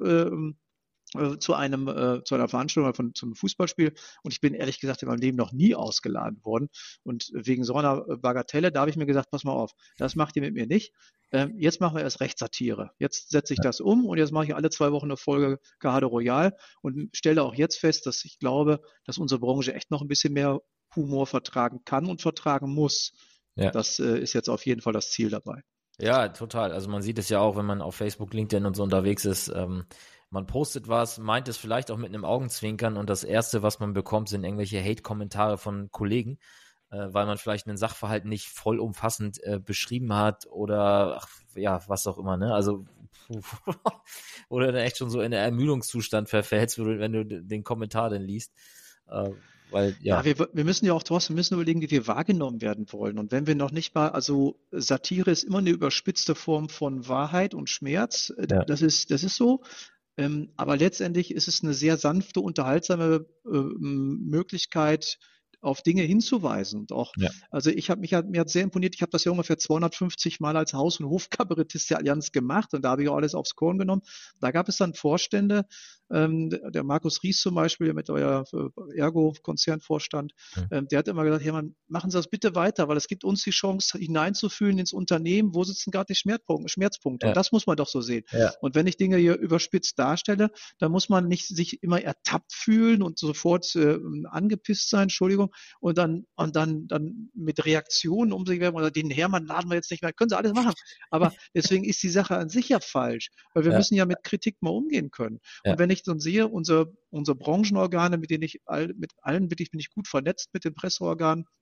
zu einer Veranstaltung zum Fußballspiel und ich bin ehrlich gesagt in meinem Leben noch nie ausgeladen worden und wegen so einer Bagatelle, da habe ich mir gesagt, pass mal auf, das macht ihr mit mir nicht. Jetzt machen wir erst Rechtssatire. Jetzt setze ich das um und jetzt mache ich alle 2 Wochen eine Folge Garde Royal und stelle auch jetzt fest, dass ich glaube, dass unsere Branche echt noch ein bisschen mehr Humor vertragen kann und vertragen muss. Ja. Das ist jetzt auf jeden Fall das Ziel dabei. Ja, total. Also man sieht es ja auch, wenn man auf Facebook, LinkedIn und so unterwegs ist. Man postet was, meint es vielleicht auch mit einem Augenzwinkern und das Erste, was man bekommt, sind irgendwelche Hate-Kommentare von Kollegen, weil man vielleicht einen Sachverhalt nicht vollumfassend beschrieben hat oder ja, was auch immer, ne? Also oder dann echt schon so in einen Ermüdungszustand verfällst, wenn du den Kommentar dann liest. Weil, Ja, ja, wir müssen ja auch, Thorsten, wir müssen überlegen, wie wir wahrgenommen werden wollen. Und wenn wir noch nicht mal, also Satire ist immer eine überspitzte Form von Wahrheit und Schmerz. ja, Das ist so. Aber letztendlich ist es eine sehr sanfte, unterhaltsame Möglichkeit, auf Dinge hinzuweisen. Und auch, ja, also mir hat sehr imponiert, ich habe das ja ungefähr 250 Mal als Haus- und Hofkabarettist der Allianz gemacht und da habe ich auch alles aufs Korn genommen. Da gab es dann Vorstände, der Markus Ries zum Beispiel, mit euer Ergo-Konzernvorstand, hm, der hat immer gesagt, ja, machen Sie das bitte weiter, weil es gibt uns die Chance, hineinzufühlen ins Unternehmen, wo sitzen gerade die Schmerzpunkte. Und ja, das muss man doch so sehen. ja, Und wenn ich Dinge hier überspitzt darstelle, dann muss man nicht sich immer ertappt fühlen und sofort angepisst sein, Entschuldigung, und dann mit Reaktionen um sich werfen oder den Hermann laden wir jetzt nicht mehr. Können Sie alles machen. Aber deswegen ist die Sache an sich ja falsch, weil wir ja, müssen ja mit Kritik mal umgehen können. Und ja, wenn ich dann sehe, unsere Branchenorgane, mit allen wirklich bin ich gut vernetzt mit den Presseorganen,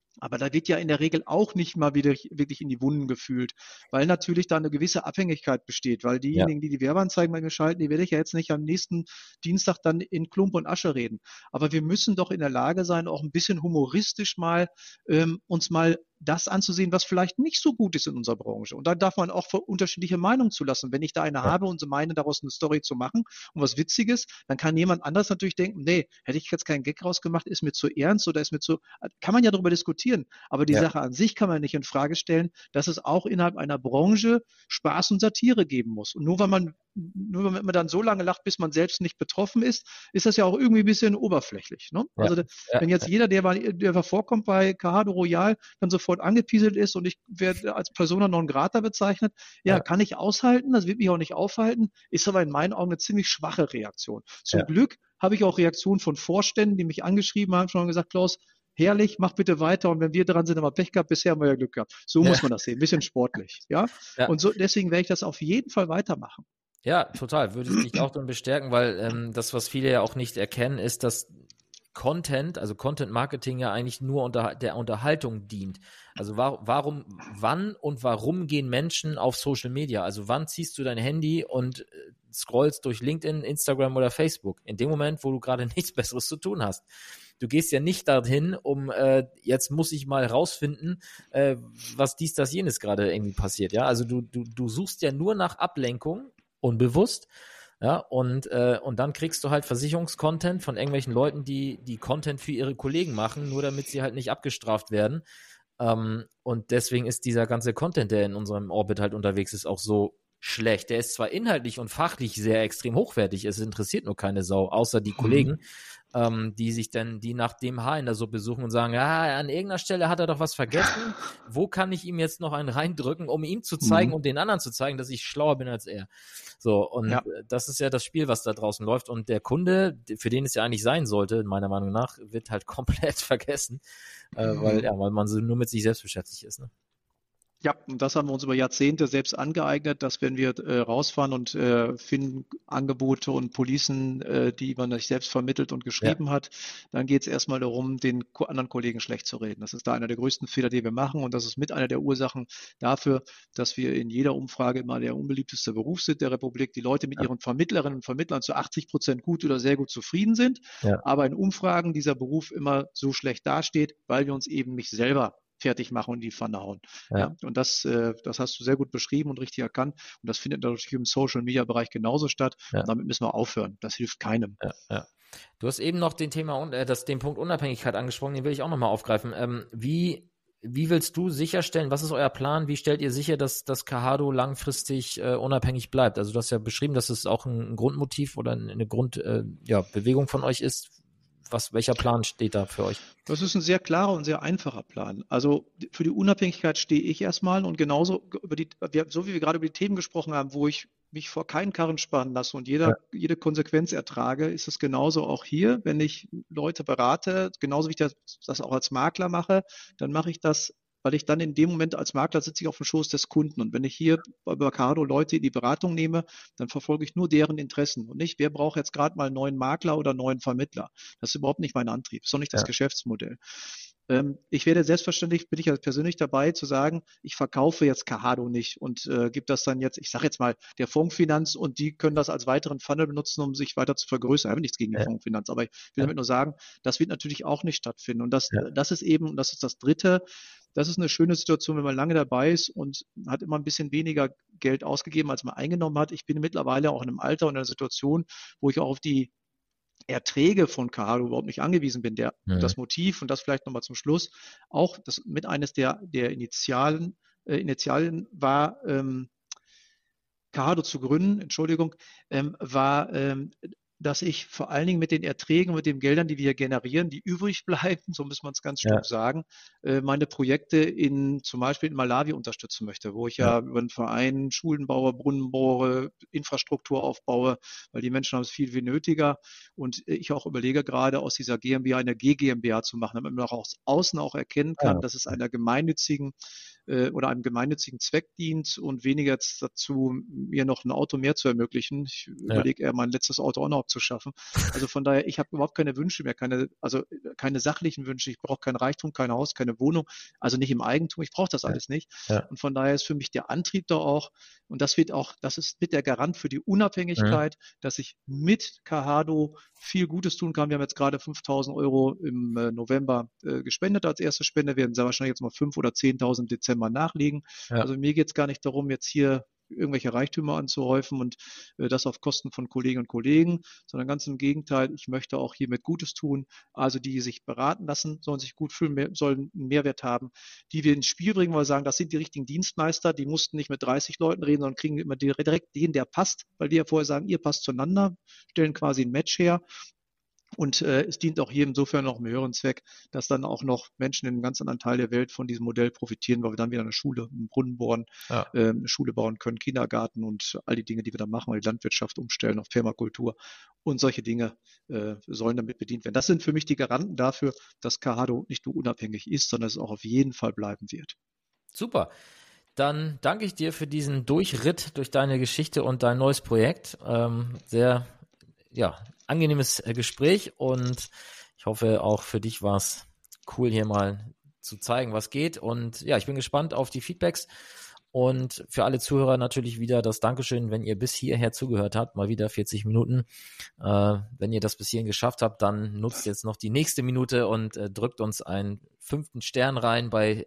Aber da wird ja in der Regel auch nicht mal wieder wirklich in die Wunden gefühlt, weil natürlich da eine gewisse Abhängigkeit besteht, weil Ja, diejenigen, die die Werbeanzeigen bei mir schalten, die werde ich ja jetzt nicht am nächsten Dienstag dann in Klump und Asche reden. Aber wir müssen doch in der Lage sein, auch ein bisschen humoristisch mal uns mal das anzusehen, was vielleicht nicht so gut ist in unserer Branche. Und da darf man auch unterschiedliche Meinungen zulassen. Wenn ich da eine ja, habe und so meine, daraus eine Story zu machen und was Witziges, dann kann jemand anders natürlich denken, nee, hätte ich jetzt keinen Gag rausgemacht, ist mir zu ernst oder ist mir zu, kann man ja darüber diskutieren. Aber die ja, Sache an sich kann man nicht in Frage stellen, dass es auch innerhalb einer Branche Spaß und Satire geben muss. Und nur wenn man dann so lange lacht, bis man selbst nicht betroffen ist, ist das ja auch irgendwie ein bisschen oberflächlich. Ne? ja, Also ja, wenn jetzt jeder, der vorkommt bei Cardo Royal, dann sofort angepieselt ist und ich werde als Persona non grata bezeichnet, ja, ja, kann ich aushalten, das wird mich auch nicht aufhalten, ist aber in meinen Augen eine ziemlich schwache Reaktion. Zum ja, Glück habe ich auch Reaktionen von Vorständen, die mich angeschrieben haben, schon gesagt, Klaus, herrlich, mach bitte weiter und wenn wir dran sind, haben wir Pech gehabt, bisher haben wir ja Glück gehabt. So ja, muss man das sehen, ein bisschen sportlich, ja. ja. Und so, deswegen werde ich das auf jeden Fall weitermachen. Ja, total. Würde ich dich auch dann bestärken, weil das, was viele ja auch nicht erkennen, ist, dass Content, also Content Marketing ja eigentlich nur der Unterhaltung dient. Also wann und warum gehen Menschen auf Social Media? Also wann ziehst du dein Handy und scrollst durch LinkedIn, Instagram oder Facebook? In dem Moment, wo du gerade nichts Besseres zu tun hast. Du gehst ja nicht dahin, um jetzt muss ich mal rausfinden, was dies, das, jenes gerade irgendwie passiert. Ja, also du suchst ja nur nach Ablenkung, unbewusst. Ja, und dann kriegst du halt Versicherungskontent von irgendwelchen Leuten, die Content für ihre Kollegen machen, nur damit sie halt nicht abgestraft werden. Und deswegen ist dieser ganze Content, der in unserem Orbit halt unterwegs ist, auch so schlecht. Der ist zwar inhaltlich und fachlich sehr extrem hochwertig, es interessiert nur keine Sau, außer die Kollegen, die nach dem Haar in der Suppe suchen und sagen, ja, an irgendeiner Stelle hat er doch was vergessen. Wo kann ich ihm jetzt noch einen reindrücken, um ihm zu zeigen Mhm. und den anderen zu zeigen, dass ich schlauer bin als er? So, und Ja. das ist ja das Spiel, was da draußen läuft. Und der Kunde, für den es ja eigentlich sein sollte, meiner Meinung nach, wird halt komplett vergessen, weil man so nur mit sich selbst beschäftigt ist. Ne? Ja, und das haben wir uns über Jahrzehnte selbst angeeignet, dass wenn wir rausfahren und finden Angebote und Policen, die man sich selbst vermittelt und Ja, geschrieben hat, dann geht es erstmal darum, den anderen Kollegen schlecht zu reden. Das ist da einer der größten Fehler, die wir machen und das ist mit einer der Ursachen dafür, dass wir in jeder Umfrage immer der unbeliebteste Beruf sind der Republik. Die Leute mit ja, ihren Vermittlerinnen und Vermittlern zu 80% gut oder sehr gut zufrieden sind, ja, aber in Umfragen dieser Beruf immer so schlecht dasteht, weil wir uns eben nicht selber fertig machen und die Pfanne hauen. ja, Ja, und das hast du sehr gut beschrieben und richtig erkannt. Und das findet natürlich im Social Media Bereich genauso statt. Und ja, damit müssen wir aufhören. Das hilft keinem. ja, ja. Du hast eben noch den Punkt Unabhängigkeit angesprochen, den will ich auch nochmal aufgreifen. Wie willst du sicherstellen, was ist euer Plan? Wie stellt ihr sicher, dass das Kahado langfristig unabhängig bleibt? Also du hast ja beschrieben, dass es auch ein Grundmotiv oder eine Bewegung von euch ist. Welcher Plan steht da für euch? Das ist ein sehr klarer und sehr einfacher Plan. Also für die Unabhängigkeit stehe ich erstmal und genauso so wie wir gerade über die Themen gesprochen haben, wo ich mich vor keinen Karren spannen lasse und Ja, jede Konsequenz ertrage, ist es genauso auch hier. Wenn ich Leute berate, genauso wie ich das auch als Makler mache, dann mache ich das, weil ich dann in dem Moment als Makler sitze ich auf dem Schoß des Kunden. Und wenn ich hier bei Mercado Leute in die Beratung nehme, dann verfolge ich nur deren Interessen und nicht, wer braucht jetzt gerade mal einen neuen Makler oder einen neuen Vermittler. Das ist überhaupt nicht mein Antrieb, ist auch nicht das ja, Geschäftsmodell. Ich werde selbstverständlich, bin ich also persönlich dabei zu sagen, ich verkaufe jetzt Kahado nicht und gebe das dann jetzt, ich sage jetzt mal, der Fondsfinanz und die können das als weiteren Funnel benutzen, um sich weiter zu vergrößern. Ich habe nichts gegen die ja, Fondsfinanz, aber ich will ja, damit nur sagen, das wird natürlich auch nicht stattfinden. Und ja, das ist eben, und das ist das Dritte, das ist eine schöne Situation, wenn man lange dabei ist und hat immer ein bisschen weniger Geld ausgegeben, als man eingenommen hat. Ich bin mittlerweile auch in einem Alter und in einer Situation, wo ich auch auf die Erträge von Kahalo überhaupt nicht angewiesen bin. Das Motiv, und das vielleicht nochmal zum Schluss, auch das mit eines der Initialen war, Kahado zu gründen, Entschuldigung, war, dass ich vor allen Dingen mit den Erträgen und mit den Geldern, die wir generieren, die übrig bleiben, so muss man es ganz ja, stumpf sagen, meine Projekte zum Beispiel in Malawi unterstützen möchte, wo ich ja, ja über einen Verein Schulen baue, Brunnen bohre, Infrastruktur aufbaue, weil die Menschen haben es viel nötiger. Und ich auch überlege gerade, aus dieser GmbH eine GmbH zu machen, damit man auch aus außen auch erkennen ja, kann, dass es einer gemeinnützigen oder einem gemeinnützigen Zweck dient und weniger jetzt dazu, mir noch ein Auto mehr zu ermöglichen. Ich überlege eher, mein letztes Auto auch noch zu schaffen. Also von daher, ich habe überhaupt keine Wünsche mehr, keine sachlichen Wünsche. Ich brauche kein Reichtum, kein Haus, keine Wohnung, also nicht im Eigentum. Ich brauche das alles nicht. Und von daher ist für mich der Antrieb da auch, und das ist mit der Garant für die Unabhängigkeit, dass ich mit Kahado viel Gutes tun kann. Wir haben jetzt gerade 5.000 Euro im November gespendet als erste Spende, werden sehr wahrscheinlich jetzt mal 5.000 oder 10.000 im Dezember nachlegen. Also mir geht es gar nicht darum, jetzt hier irgendwelche Reichtümer anzuhäufen und das auf Kosten von Kolleginnen und Kollegen, sondern ganz im Gegenteil, ich möchte auch hiermit Gutes tun. Also die sich beraten lassen, sollen sich gut fühlen, sollen einen Mehrwert haben, die wir ins Spiel bringen, weil wir sagen, das sind die richtigen Dienstleister, die mussten nicht mit 30 Leuten reden, sondern kriegen immer direkt den, der passt, weil wir ja vorher sagen, ihr passt zueinander, stellen quasi ein Match her. Und es dient auch hier insofern noch einem höheren Zweck, dass dann auch noch Menschen in einem ganz anderen Teil der Welt von diesem Modell profitieren, weil wir dann wieder eine Schule, einen Brunnen bohren, eine Schule bauen können, Kindergarten und all die Dinge, die wir da machen, die Landwirtschaft umstellen auf Permakultur und solche Dinge sollen damit bedient werden. Das sind für mich die Garanten dafür, dass Kahado nicht nur unabhängig ist, sondern es auch auf jeden Fall bleiben wird. Super. Dann danke ich dir für diesen Durchritt durch deine Geschichte und dein neues Projekt. Sehr angenehmes Gespräch und ich hoffe, auch für dich war es cool, hier mal zu zeigen, was geht. Und ja, ich bin gespannt auf die Feedbacks und für alle Zuhörer natürlich wieder das Dankeschön, wenn ihr bis hierher zugehört habt, mal wieder 40 Minuten. Wenn ihr das bis hierhin geschafft habt, dann nutzt jetzt noch die nächste Minute und drückt uns einen 5. Stern rein bei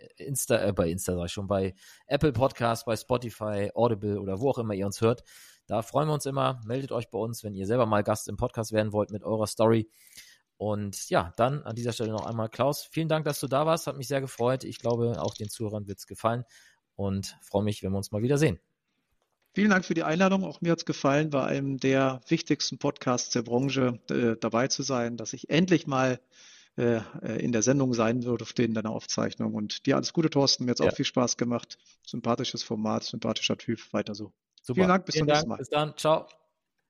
bei Apple Podcast, bei Spotify, Audible oder wo auch immer ihr uns hört. Da freuen wir uns immer. Meldet euch bei uns, wenn ihr selber mal Gast im Podcast werden wollt mit eurer Story. Und ja, dann an dieser Stelle noch einmal Klaus, vielen Dank, dass du da warst. Hat mich sehr gefreut. Ich glaube, auch den Zuhörern wird es gefallen und freue mich, wenn wir uns mal wieder sehen. Vielen Dank für die Einladung. Auch mir hat es gefallen, bei einem der wichtigsten Podcasts der Branche dabei zu sein, dass ich endlich mal in der Sendung sein durfte in deiner Aufzeichnung. Und dir alles Gute, Thorsten. Mir hat es auch viel Spaß gemacht. Sympathisches Format, sympathischer Typ. Weiter so. Super. Vielen Dank, bis zum nächsten Mal. Bis dann. Ciao.